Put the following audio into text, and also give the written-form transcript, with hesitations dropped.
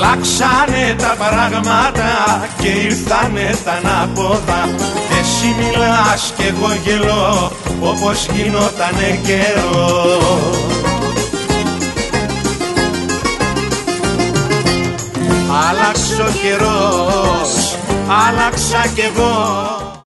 Αλλάξανε τα πράγματα και ήρθανε τα ανάποδα. Εσύ μιλάς κι εγώ γελώ όπως γινότανε καιρό. Άλλαξε ο καιρός, άλλαξα κι εγώ.